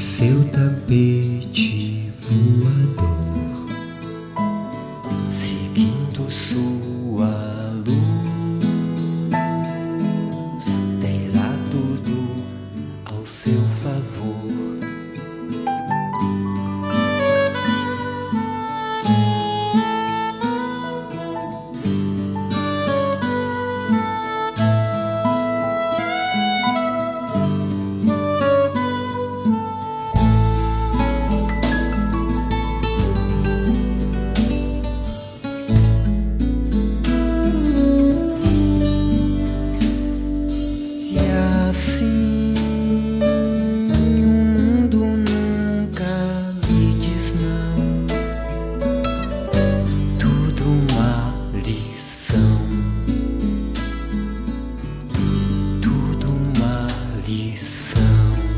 seu tapete voador, seguindo sua luz, terá tudo ao seu favor. Assim o mundo nunca lhe diz não, tudo uma lição, tudo uma lição.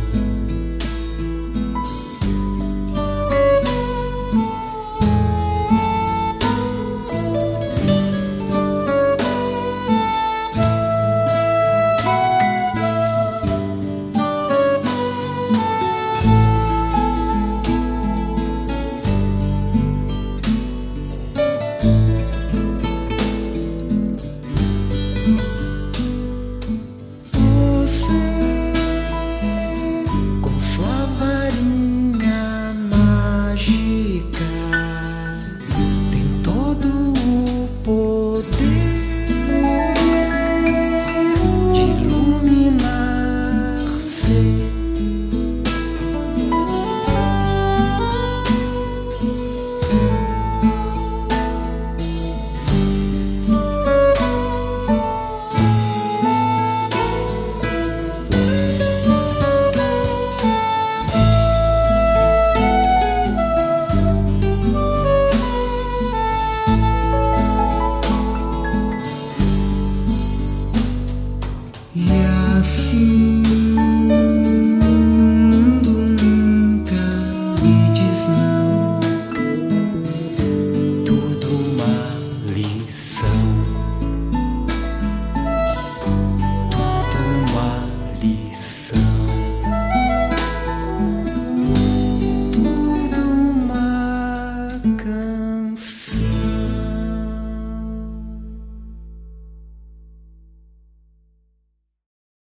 Com sua varinha mágica tem todo o poder de iluminar-se. E assim o mundo nunca lhe diz não, tudo uma lição, tudo uma lição, tudo uma canção.